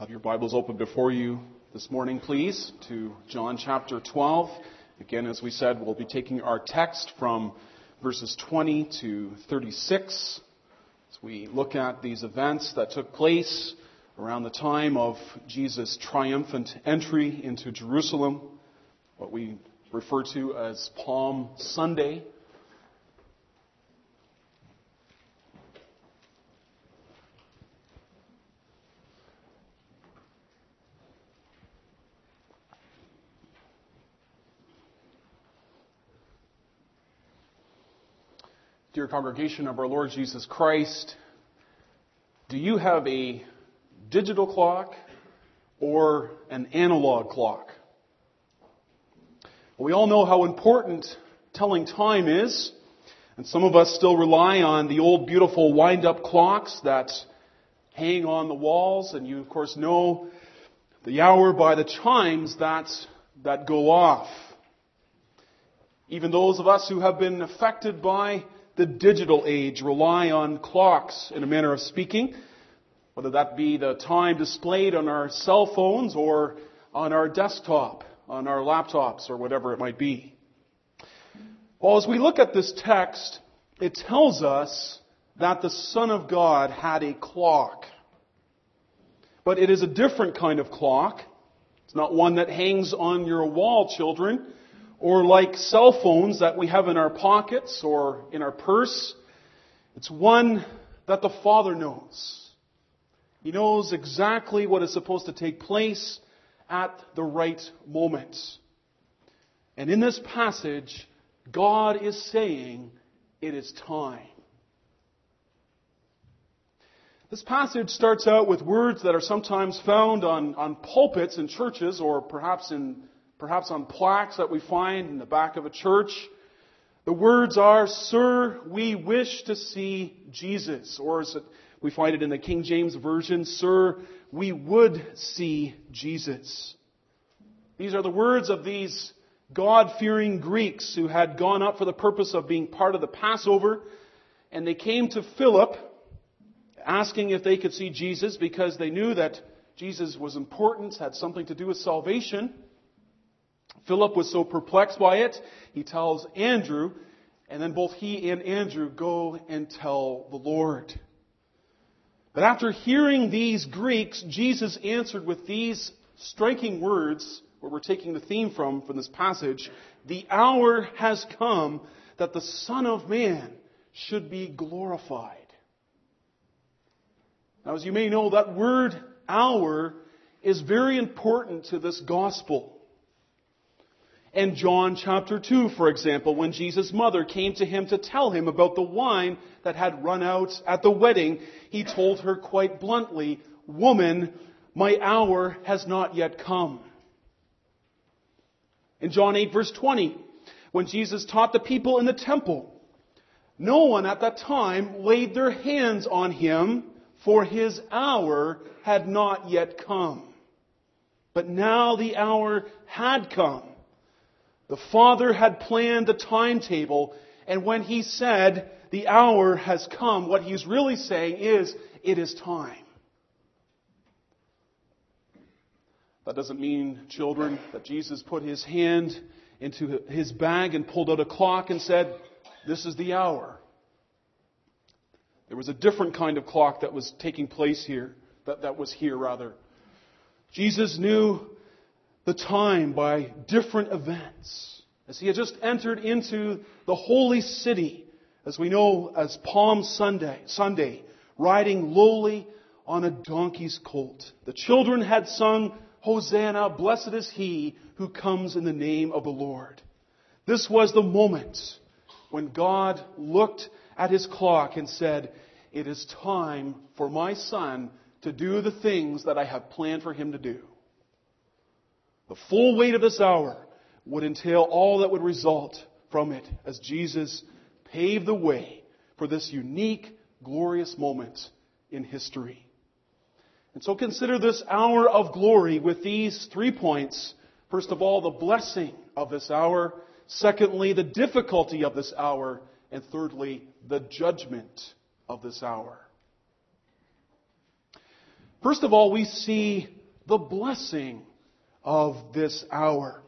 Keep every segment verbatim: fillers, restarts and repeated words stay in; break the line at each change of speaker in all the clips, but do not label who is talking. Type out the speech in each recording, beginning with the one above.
Have your Bibles open before you this morning, please, to John chapter twelve. Again, as we said, we'll be taking our text from verses twenty to thirty-six as we look at these events that took place around the time of Jesus' triumphant entry into Jerusalem, what we refer to as Palm Sunday. Dear congregation of our Lord Jesus Christ, do you have a digital clock or an analog clock? We all know how important telling time is, and some of us still rely on the old beautiful wind-up clocks that hang on the walls, and you of course know the hour by the chimes that, that go off. Even those of us who have been affected by the digital age rely on clocks, in a manner of speaking, whether that be the time displayed on our cell phones or on our desktop, on our laptops, or whatever it might be. Well, as we look at this text, it tells us that the Son of God had a clock. But it is a different kind of clock. It's not one that hangs on your wall, children, or like cell phones that we have in our pockets or in our purse. It's one that the Father knows. He knows exactly what is supposed to take place at the right moment. And in this passage, God is saying, it is time. This passage starts out with words that are sometimes found on, on pulpits in churches, or perhaps in Perhaps on plaques that we find in the back of a church. The words are, "Sir, we wish to see Jesus." Or as we find it in the King James Version, "Sir, we would see Jesus." These are the words of these God-fearing Greeks who had gone up for the purpose of being part of the Passover. And they came to Philip asking if they could see Jesus because they knew that Jesus was important, had something to do with salvation. Philip was so perplexed by it, he tells Andrew, and then both he and Andrew go and tell the Lord. But after hearing these Greeks, Jesus answered with these striking words, where we're taking the theme from, from this passage, "The hour has come that the Son of Man should be glorified." Now, as you may know, that word hour is very important to this gospel. In John chapter two, for example, when Jesus' mother came to him to tell him about the wine that had run out at the wedding, he told her quite bluntly, "Woman, my hour has not yet come." In John eight, verse twenty, when Jesus taught the people in the temple, no one at that time laid their hands on him, for his hour had not yet come. But now the hour had come. The Father had planned a timetable, and when He said, "The hour has come," what He's really saying is, it is time. That doesn't mean, children, that Jesus put His hand into His bag and pulled out a clock and said, "This is the hour." There was a different kind of clock that was taking place here, that, that was here rather. Jesus knew the time by different events. As He had just entered into the holy city, as we know as Palm Sunday, Sunday, riding lowly on a donkey's colt. The children had sung, "Hosanna, blessed is He who comes in the name of the Lord." This was the moment when God looked at His clock and said, "It is time for my Son to do the things that I have planned for Him to do." The full weight of this hour would entail all that would result from it as Jesus paved the way for this unique, glorious moment in history. And so consider this hour of glory with these three points. First of all, the blessing of this hour. Secondly, the difficulty of this hour. And thirdly, the judgment of this hour. First of all, we see the blessing of this hour.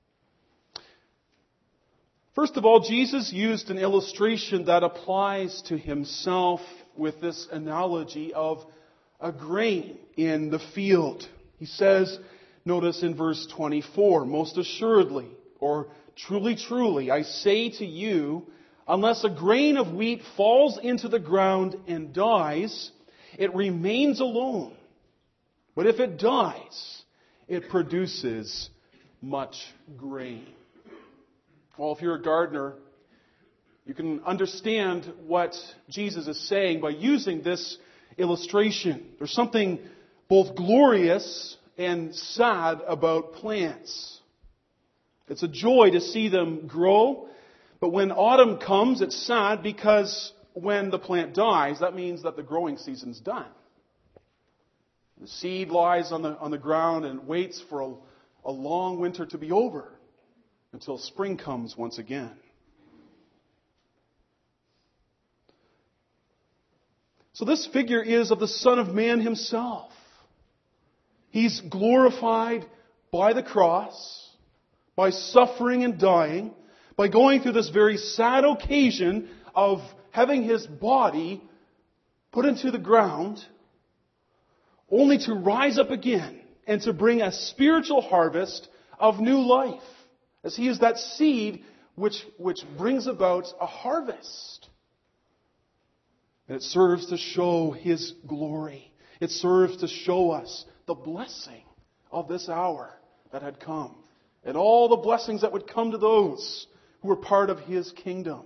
First of all, Jesus used an illustration that applies to himself with this analogy of a grain in the field. He says, notice in verse twenty-four, most assuredly, or truly, truly, I say to you, unless a grain of wheat falls into the ground and dies, it remains alone. But if it dies, it produces much grain. Well, if you're a gardener, you can understand what Jesus is saying by using this illustration. There's something both glorious and sad about plants. It's a joy to see them grow, but when autumn comes, it's sad because when the plant dies, that means that the growing season's done. The seed lies on the, on the ground and waits for a, a long winter to be over until spring comes once again. So this figure is of the Son of Man himself. He's glorified by the cross, by suffering and dying, by going through this very sad occasion of having his body put into the ground, only to rise up again and to bring a spiritual harvest of new life, as he is that seed which, which brings about a harvest. And it serves to show his glory. It serves to show us the blessing of this hour that had come, and all the blessings that would come to those who were part of his kingdom.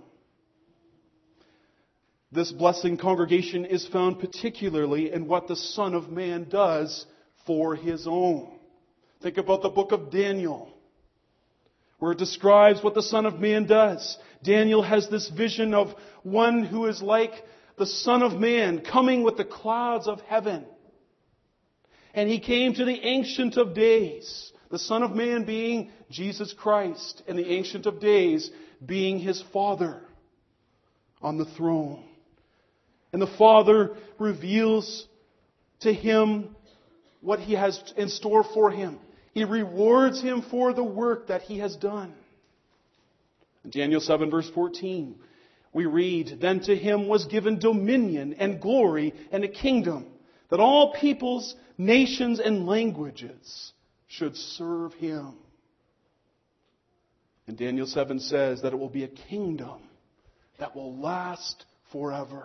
This blessing, congregation, is found particularly in what the Son of Man does for his own. Think about the book of Daniel, where it describes what the Son of Man does. Daniel has this vision of one who is like the Son of Man coming with the clouds of heaven. And he came to the Ancient of Days, the Son of Man being Jesus Christ, and the Ancient of Days being his Father on the throne. And the Father reveals to him what he has in store for him. He rewards him for the work that he has done. In Daniel seven verse fourteen, we read, Then to him was given dominion and glory and a kingdom, that all peoples, nations, and languages should serve him. And Daniel seven says that it will be a kingdom that will last forever.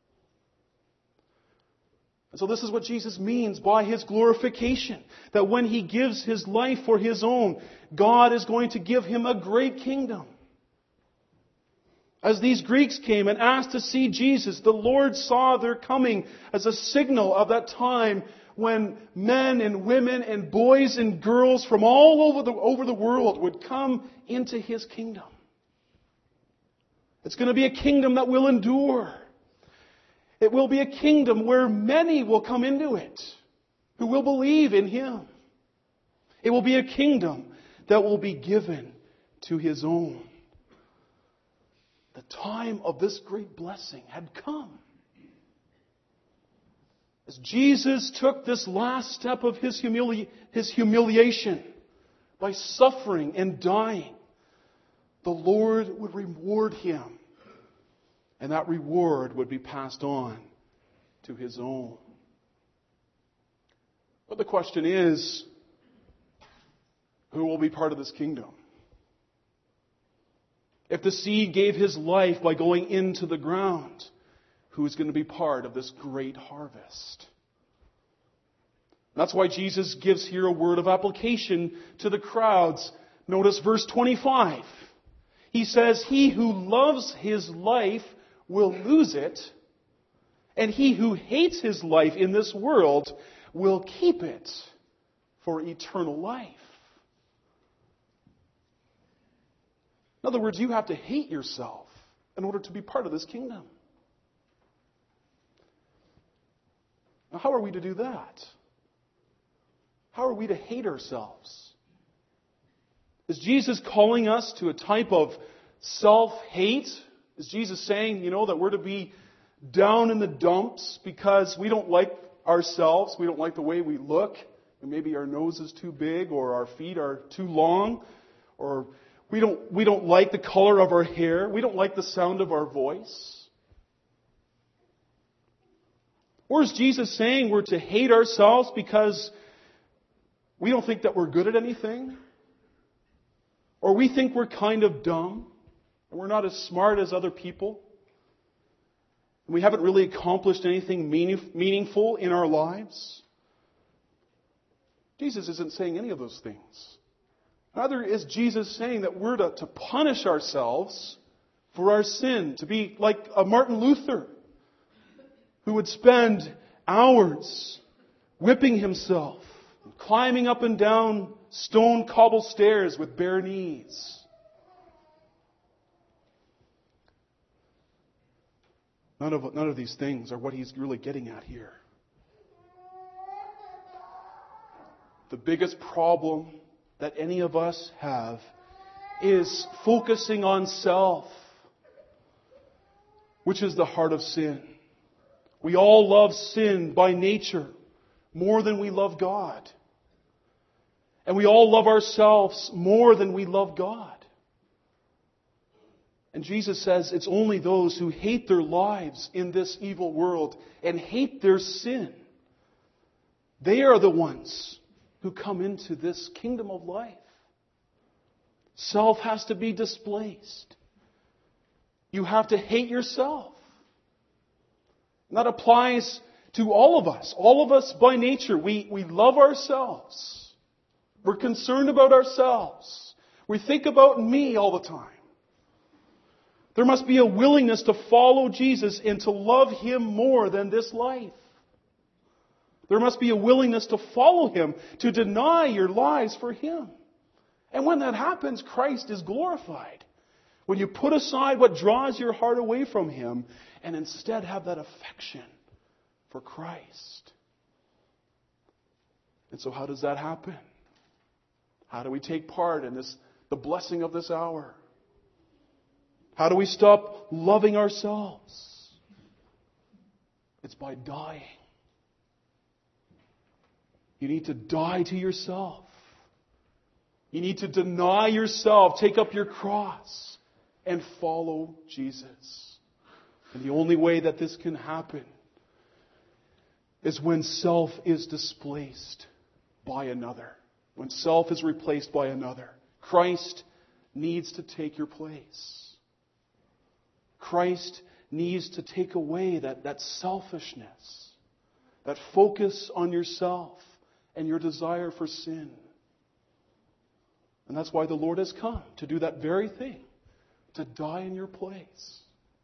And so this is what Jesus means by his glorification. That when he gives his life for his own, God is going to give him a great kingdom. As these Greeks came and asked to see Jesus, the Lord saw their coming as a signal of that time when men and women and boys and girls from all over the, over the world would come into his kingdom. It's going to be a kingdom that will endure. It will be a kingdom where many will come into it who will believe in him. It will be a kingdom that will be given to his own. The time of this great blessing had come. As Jesus took this last step of his, humili- his humiliation by suffering and dying, the Lord would reward him. And that reward would be passed on to his own. But the question is, who will be part of this kingdom? If the seed gave his life by going into the ground, who is going to be part of this great harvest? That's why Jesus gives here a word of application to the crowds. Notice verse twenty-five. He says, He who loves his life will lose it, and he who hates his life in this world will keep it for eternal life. In other words, you have to hate yourself in order to be part of this kingdom. Now, how are we to do that? How are we to hate ourselves? Is Jesus calling us to a type of self-hate? Is Jesus saying, you know, that we're to be down in the dumps because we don't like ourselves, we don't like the way we look, And maybe our nose is too big, or our feet are too long, or we don't, we don't like the color of our hair. We don't like the sound of our voice. Or is Jesus saying we're to hate ourselves because we don't think that we're good at anything? Or we think we're kind of dumb, and we're not as smart as other people? And we haven't really accomplished anything meaning, meaningful in our lives? Jesus isn't saying any of those things. Neither is Jesus saying that we're to, to punish ourselves for our sin, to be like a Martin Luther, who would spend hours whipping himself, climbing up and down stone cobble stairs with bare knees. None of, none of these things are what he's really getting at here. The biggest problem that any of us have is focusing on self, which is the heart of sin. We all love sin by nature more than we love God. And we all love ourselves more than we love God. And Jesus says it's only those who hate their lives in this evil world and hate their sin. They are the ones who come into this kingdom of life. Self has to be displaced. You have to hate yourself. And that applies to all of us. All of us by nature, we, we love ourselves. We're concerned about ourselves. We think about me all the time. There must be a willingness to follow Jesus and to love Him more than this life. There must be a willingness to follow Him, to deny your lives for Him. And when that happens, Christ is glorified. When you put aside what draws your heart away from Him and instead have that affection for Christ. And so how does that happen? How do we take part in this, the blessing of this hour? How do we stop loving ourselves? It's by dying. You need to die to yourself. You need to deny yourself, take up your cross, and follow Jesus. And the only way that this can happen is when self is displaced by another. When self is replaced by another. Christ needs to take your place. Christ needs to take away that, that selfishness, that focus on yourself and your desire for sin. And that's why the Lord has come, to do that very thing, to die in your place.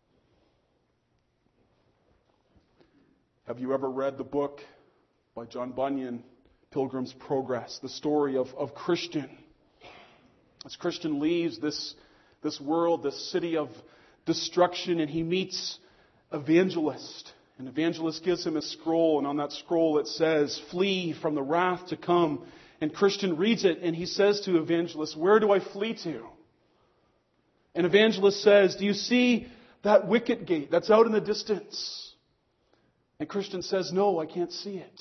Have you ever read the book by John Bunyan, Pilgrim's Progress, the story of, of Christian? As Christian leaves this, this world, this city of destruction, and he meets Evangelist. And Evangelist gives him a scroll, and on that scroll it says, "Flee from the wrath to come." And Christian reads it, and he says to Evangelist, "Where do I flee to?" And Evangelist says, "Do you see that wicket gate that's out in the distance?" And Christian says, "No, I can't see it."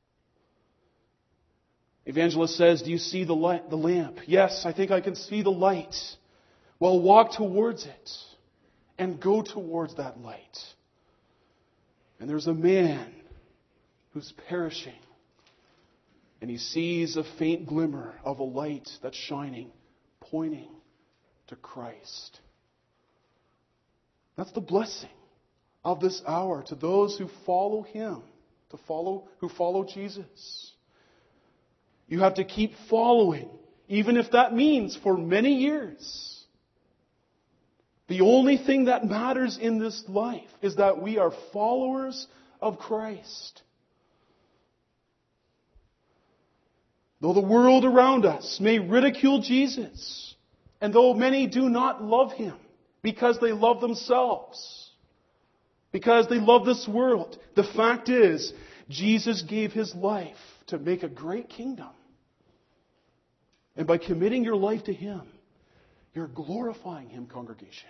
Evangelist says, "Do you see the light, the lamp?" "Yes, I think I can see the light." "Well, walk towards it and go towards that light." And there's a man who's perishing, and he sees a faint glimmer of a light that's shining, pointing to Christ. That's the blessing of this hour to those who follow Him, to follow who follow Jesus. You have to keep following, even if that means for many years. The only thing that matters in this life is that we are followers of Christ. Though the world around us may ridicule Jesus, and though many do not love Him because they love themselves, because they love this world, the fact is, Jesus gave His life to make a great kingdom. And by committing your life to Him, you're glorifying Him, congregation.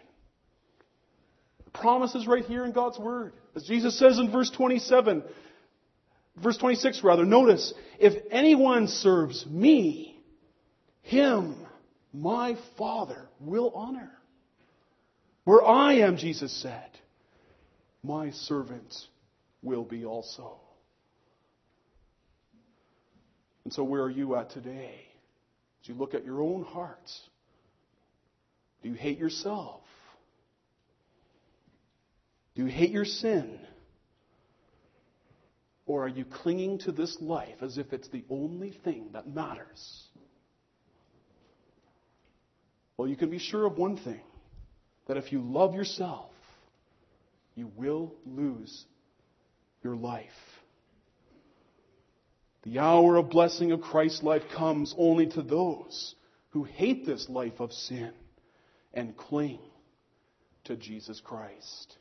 The promise is right here in God's Word. As Jesus says in verse twenty-seven, Verse twenty-six rather, notice, if anyone serves me, him my Father will honor. Where I am, Jesus said, my servant will be also. And so where are you at today? As you look at your own hearts, do you hate yourself? Do you hate your sin? Or are you clinging to this life as if it's the only thing that matters? Well, you can be sure of one thing, that if you love yourself, you will lose your life. The hour of blessing of Christ's life comes only to those who hate this life of sin and cling to Jesus Christ.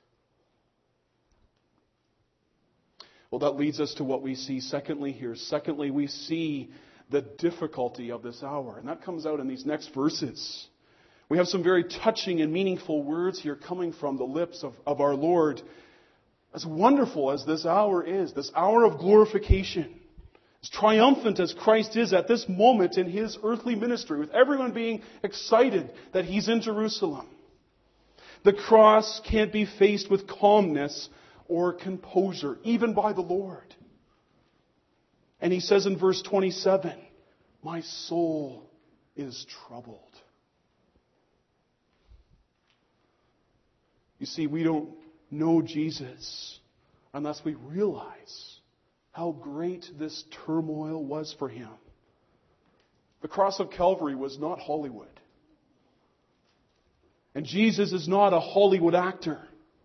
Well, that leads us to what we see secondly here. Secondly, we see the difficulty of this hour. And that comes out in these next verses. We have some very touching and meaningful words here coming from the lips of, of our Lord. As wonderful as this hour is, this hour of glorification, as triumphant as Christ is at this moment in His earthly ministry, with everyone being excited that He's in Jerusalem, the cross can't be faced with calmness or composure, even by the Lord. And He says in verse twenty-seven, my soul is troubled. You see, we don't know Jesus unless we realize how great this turmoil was for Him. The cross of Calvary was not Hollywood. And Jesus is not a Hollywood actor.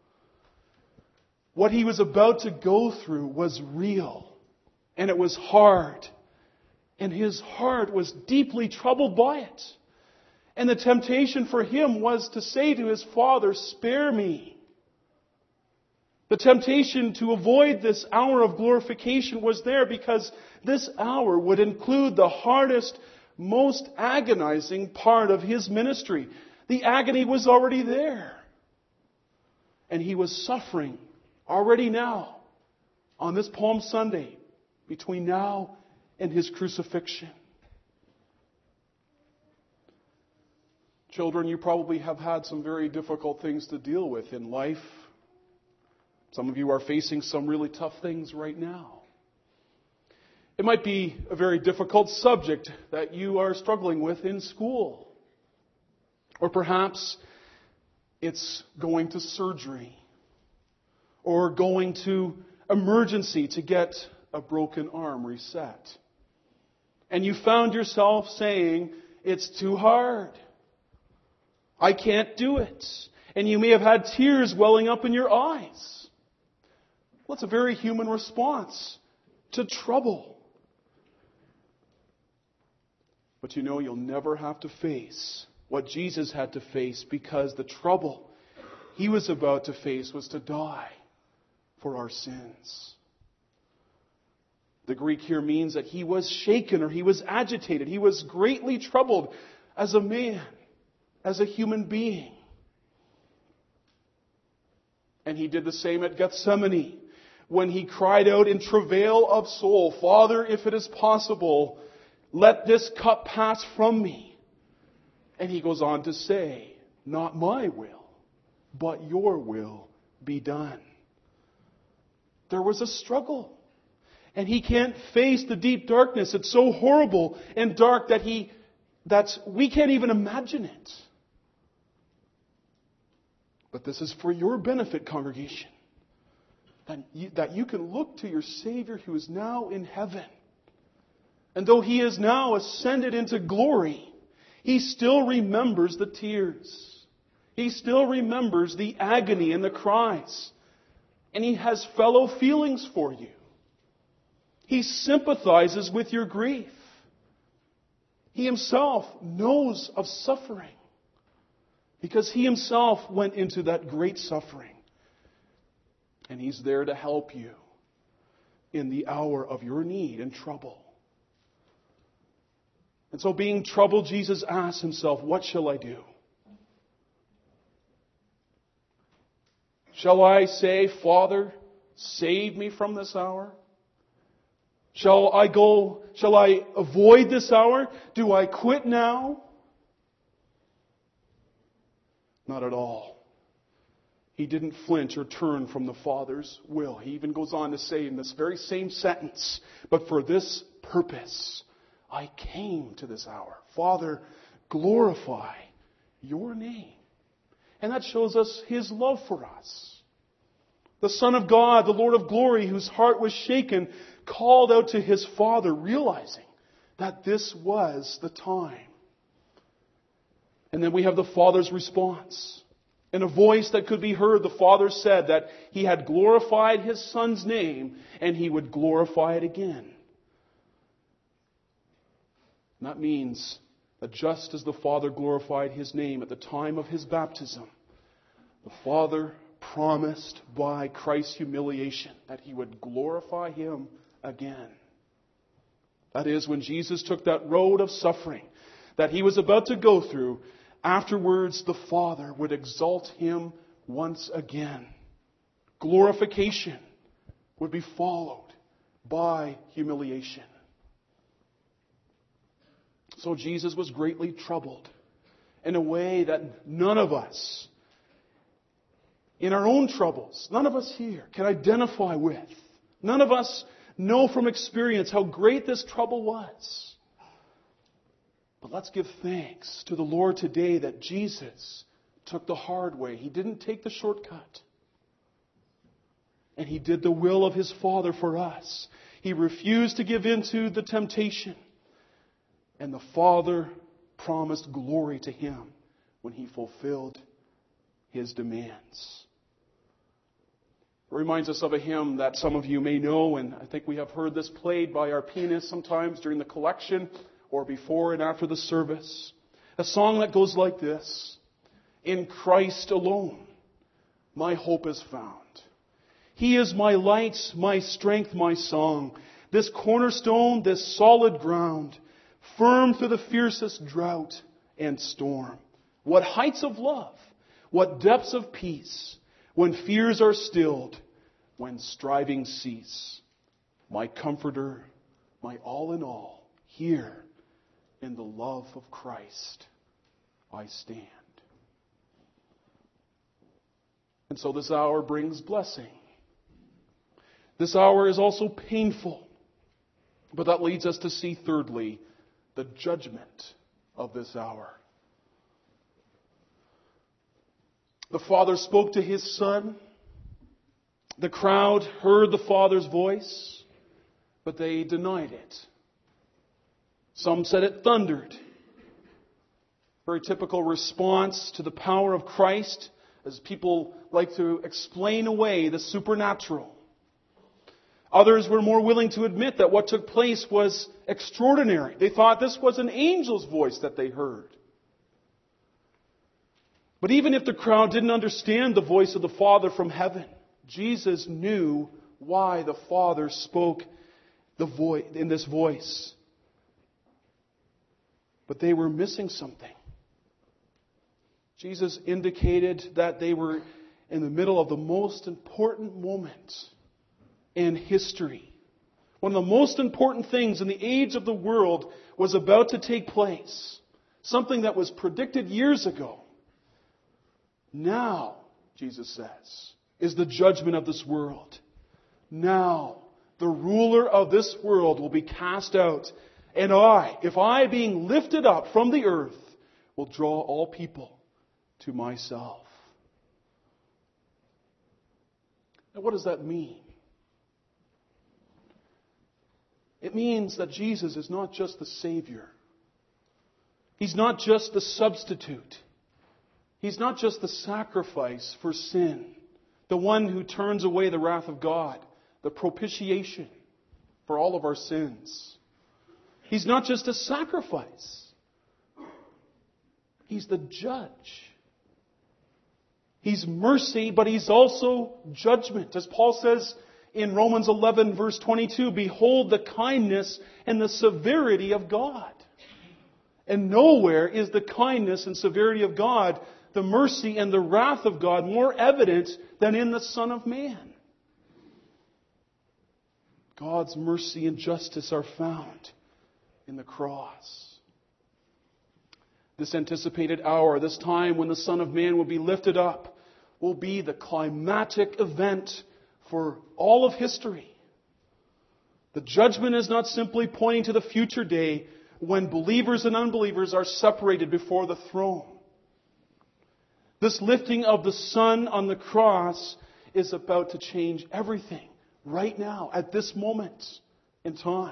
What He was about to go through was real. And it was hard. And His heart was deeply troubled by it. And the temptation for Him was to say to His Father, spare me. The temptation to avoid this hour of glorification was there because this hour would include the hardest, most agonizing part of His ministry. The agony was already there. And He was suffering already now on this Palm Sunday between now and His crucifixion. Children, you probably have had some very difficult things to deal with in life. Some of you are facing some really tough things right now. It might be a very difficult subject that you are struggling with in school. Or perhaps it's going to surgery. Or going to emergency to get a broken arm reset. And you found yourself saying, it's too hard. I can't do it. And you may have had tears welling up in your eyes. Well, it's a very human response to trouble. But you know, you'll never have to face what Jesus had to face, because the trouble He was about to face was to die for our sins. The Greek here means that He was shaken or He was agitated. He was greatly troubled as a man, as a human being. And He did the same at Gethsemane when He cried out in travail of soul, Father, if it is possible, let this cup pass from me. And He goes on to say, not my will, but your will be done. There was a struggle. And He can't face the deep darkness. It's so horrible and dark that he, that's, we can't even imagine it. But this is for your benefit, congregation. That you, that you can look to your Savior who is now in heaven. And though He is now ascended into glory, He still remembers the tears. He still remembers the agony and the cries. And He has fellow feelings for you. He sympathizes with your grief. He Himself knows of suffering, because He Himself went into that great suffering. And He's there to help you in the hour of your need and trouble. And so, being troubled, Jesus asked Himself, what shall I do? Shall I say, Father, save me from this hour? Shall I go, shall I avoid this hour? Do I quit now? Not at all. He didn't flinch or turn from the Father's will. He even goes on to say in this very same sentence, but for this purpose I came to this hour. Father, glorify your name. And that shows us His love for us. The Son of God, the Lord of glory, whose heart was shaken, called out to His Father, realizing that this was the time. And then we have the Father's response. In a voice that could be heard, the Father said that He had glorified His Son's name and He would glorify it again. And that means that just as the Father glorified His name at the time of His baptism, the Father promised by Christ's humiliation that He would glorify Him again. That is, when Jesus took that road of suffering that He was about to go through, afterwards the Father would exalt Him once again. Glorification would be followed by humiliation. So Jesus was greatly troubled in a way that none of us, in our own troubles, none of us here can identify with. None of us know from experience how great this trouble was. But let's give thanks to the Lord today that Jesus took the hard way. He didn't take the shortcut. And He did the will of His Father for us. He refused to give in to the temptation. And the Father promised glory to Him when He fulfilled His demands. It reminds us of a hymn that some of you may know, and I think we have heard this played by our pianist sometimes during the collection or before and after the service. A song that goes like this: in Christ alone my hope is found. He is my light, my strength, my song. This cornerstone, this solid ground, firm through the fiercest drought and storm. What heights of love, what depths of peace, when fears are stilled, when strivings cease. My comforter, my all in all, here in the love of Christ I stand. And so this hour brings blessing. This hour is also painful. But that leads us to see, thirdly, the judgment of this hour. The Father spoke to His Son. The crowd heard the Father's voice, but they denied it. Some said it thundered. Very typical response to the power of Christ, as people like to explain away the supernatural. Others were more willing to admit that what took place was extraordinary. They thought this was an angel's voice that they heard. But even if the crowd didn't understand the voice of the Father from heaven, Jesus knew why the Father spoke the vo- in this voice. But they were missing something. Jesus indicated that they were in the middle of the most important moment in history. One of the most important things in the age of the world was about to take place. Something that was predicted years ago. Now, Jesus says, is the judgment of this world. Now, the ruler of this world will be cast out. And I, if I, being lifted up from the earth, will draw all people to myself. Now, what does that mean? It means that Jesus is not just the Savior. He's not just the substitute. He's not just the sacrifice for sin, the one who turns away the wrath of God, the propitiation for all of our sins. He's not just a sacrifice. He's the judge. He's mercy, but He's also judgment. As Paul says in Romans eleven, verse twenty-two, behold the kindness and the severity of God. And nowhere is the kindness and severity of God, the mercy and the wrath of God, more evident than in the Son of Man. God's mercy and justice are found in the cross. This anticipated hour, this time when the Son of Man will be lifted up, will be the climactic event for all of history. The judgment is not simply pointing to the future day when believers and unbelievers are separated before the throne. This lifting of the Son on the cross is about to change everything right now, at this moment in time.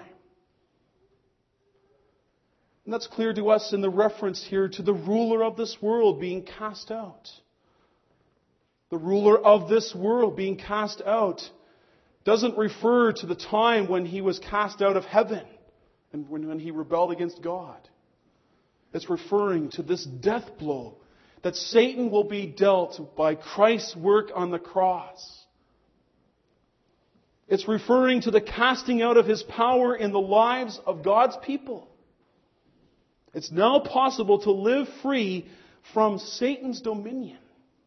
And that's clear to us in the reference here to the ruler of this world being cast out. The ruler of this world being cast out doesn't refer to the time when he was cast out of heaven and when, when he rebelled against God. It's referring to this death blow that Satan will be dealt by Christ's work on the cross. It's referring to the casting out of his power in the lives of God's people. It's now possible to live free from Satan's dominion.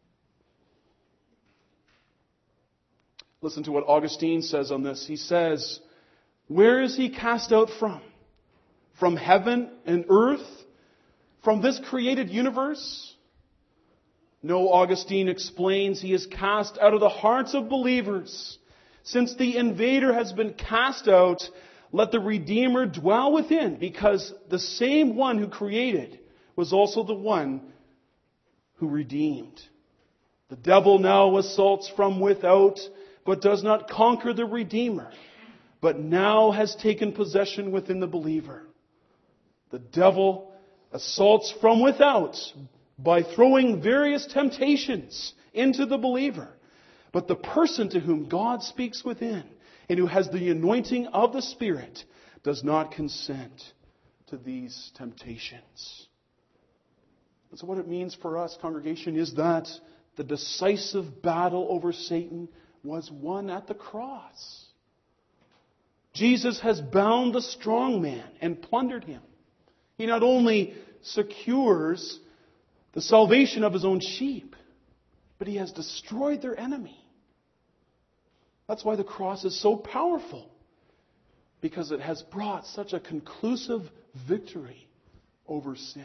Listen to what Augustine says on this. He says, where is he cast out from? From heaven and earth? From this created universe? No, Augustine explains, he is cast out of the hearts of believers. Since the invader has been cast out, let the Redeemer dwell within, because the same one who created was also the one who redeemed. The devil now assaults from without, but does not conquer the Redeemer, but now has taken possession within the believer. The devil assaults from without by throwing various temptations into the believer. But the person to whom God speaks within and who has the anointing of the Spirit does not consent to these temptations. And so what it means for us, congregation, is that the decisive battle over Satan was won at the cross. Jesus has bound the strong man and plundered him. He not only secures the salvation of his own sheep, but he has destroyed their enemy. That's why the cross is so powerful, because it has brought such a conclusive victory over sin.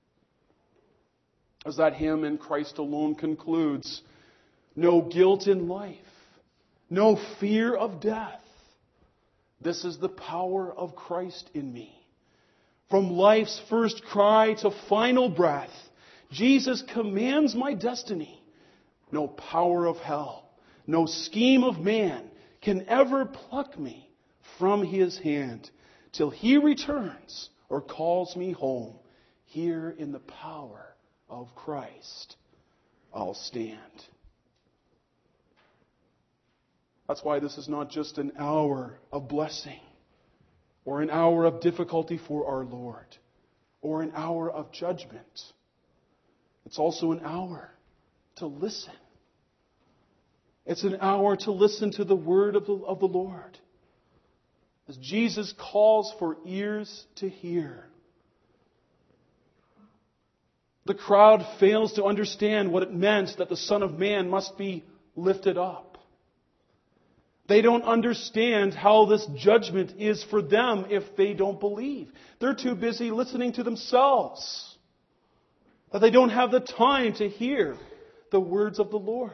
As that hymn in Christ alone concludes, no guilt in life, no fear of death. This is the power of Christ in me. From life's first cry to final breath, Jesus commands my destiny. No power of hell, no scheme of man can ever pluck me from his hand till he returns or calls me home. Here in the power of Christ, I'll stand. That's why this is not just an hour of blessing or an hour of difficulty for our Lord or an hour of judgment. It's also an hour to listen. It's an hour to listen to the word of the, of the Lord. As Jesus calls for ears to hear. The crowd fails to understand what it meant that the Son of Man must be lifted up. They don't understand how this judgment is for them if they don't believe. They're too busy listening to themselves, that they don't have the time to hear the words of the Lord.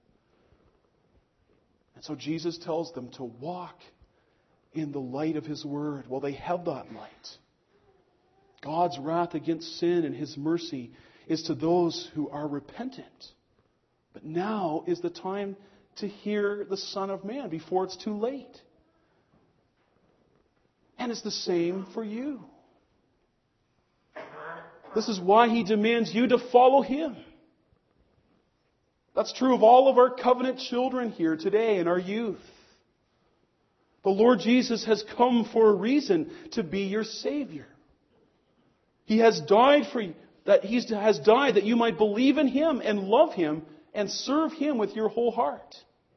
And so Jesus tells them to walk in the light of His Word. Well, they have that light. God's wrath against sin and His mercy is to those who are repentant. But now is the time to hear the Son of Man before it's too late. And it's the same for you. This is why He demands you to follow Him. That's true of all of our covenant children here today and our youth. The Lord Jesus has come for a reason, to be your Savior. He has died for you, that He has died that you might believe in Him and love Him and serve Him with your whole heart.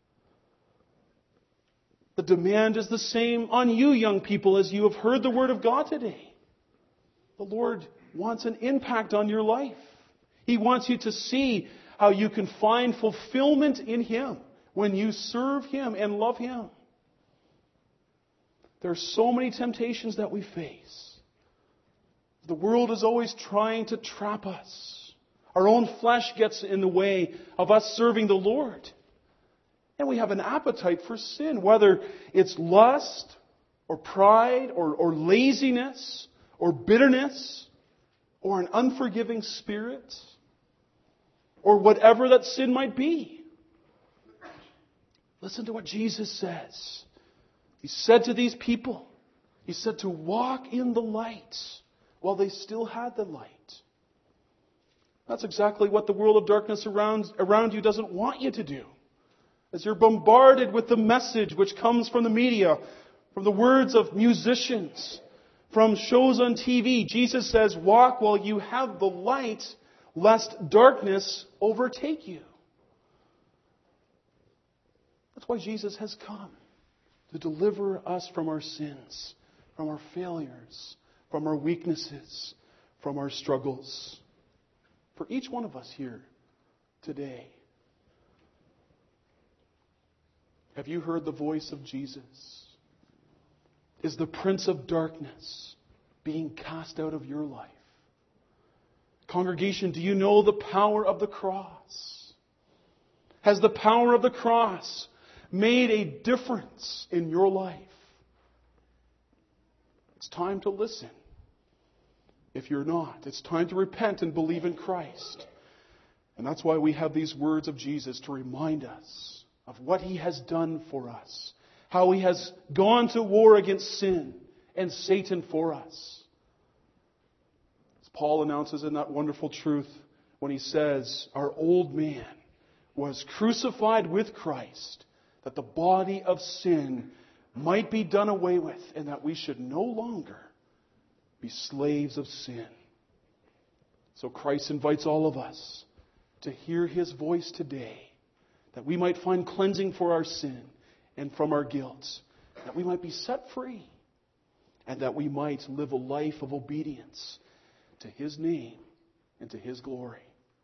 The demand is the same on you, young people, as you have heard the Word of God today. The Lord wants an impact on your life. He wants you to see how you can find fulfillment in Him when you serve Him and love Him. There are so many temptations that we face. The world is always trying to trap us. Our own flesh gets in the way of us serving the Lord. And we have an appetite for sin, whether it's lust or pride or, or laziness or bitterness or an unforgiving spirit or whatever that sin might be. Listen to what Jesus says. He said to these people, He said to walk in the light while they still had the light. That's exactly what the world of darkness around, around you doesn't want you to do. As you're bombarded with the message which comes from the media, from the words of musicians, from shows on T V, Jesus says, walk while you have the light, lest darkness overtake you. That's why Jesus has come, to deliver us from our sins, from our failures, from our weaknesses, from our struggles. For each one of us here today, have you heard the voice of Jesus? Is the prince of darkness being cast out of your life? Congregation, do you know the power of the cross? Has the power of the cross made a difference in your life? It's time to listen. If you're not, it's time to repent and believe in Christ. And that's why we have these words of Jesus to remind us of what He has done for us. How He has gone to war against sin and Satan for us. As Paul announces in that wonderful truth when he says, our old man was crucified with Christ, that the body of sin might be done away with, and that we should no longer be slaves of sin. So Christ invites all of us to hear His voice today, that we might find cleansing for our sin and from our guilt, that we might be set free, and that we might live a life of obedience to His name and to His glory.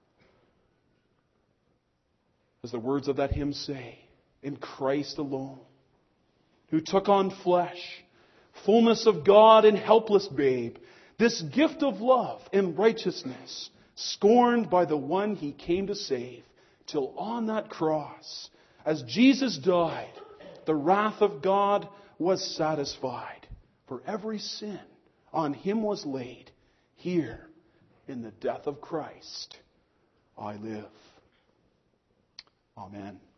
As the words of that hymn say, in Christ alone, who took on flesh, fullness of God and helpless babe, this gift of love and righteousness, scorned by the one He came to save, till on that cross, as Jesus died, the wrath of God was satisfied. For every sin on Him was laid. Here, in the death of Christ, I live. Amen.